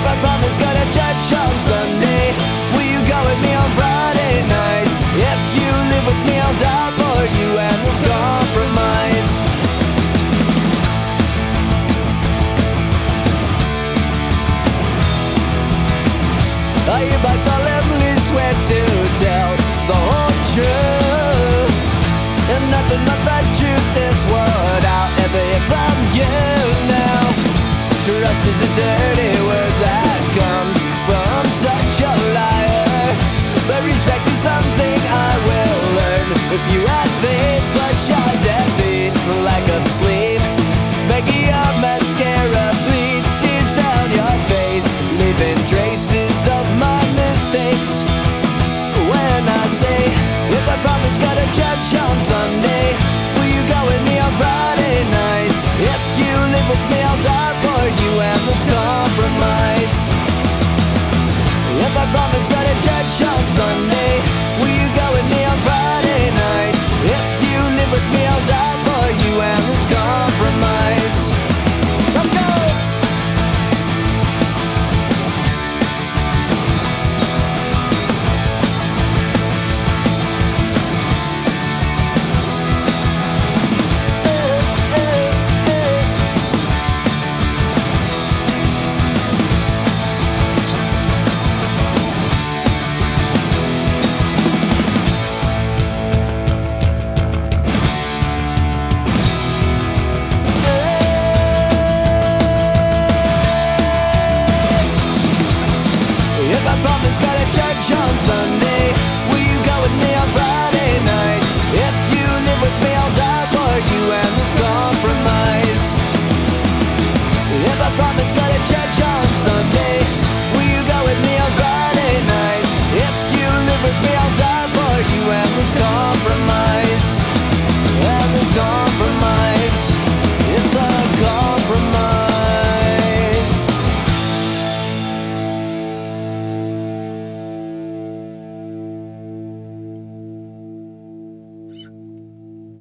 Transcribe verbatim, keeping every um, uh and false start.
I promise go to church on Sunday, will you go with me on Friday night? If you live with me, I'll die for you, and there's compromise. I hereby solemnly swear to tell the whole truth, and nothing but the truth is what I'll ever hear from you now. Trust is a dirty word that comes from such a liar, but respect is something I will learn. If you have faith but you're deadbeat, lack of sleep, making your mascara bleed, tears down your face, leaving traces of my mistakes. When I say, if I promise go to church on Sunday, will you go with me on Friday night? If you live with me, I'll die for you, and there's compromise. If I promise go to church on Sunday, will you go with me on Friday night? If you live with me, I'll die for you, and there's compromise. Let's go! If I promise go to church on Sunday, will you go with me on Friday night? If you live with me, I'll die for you, and there's compromise. If I promise go to church on Sunday,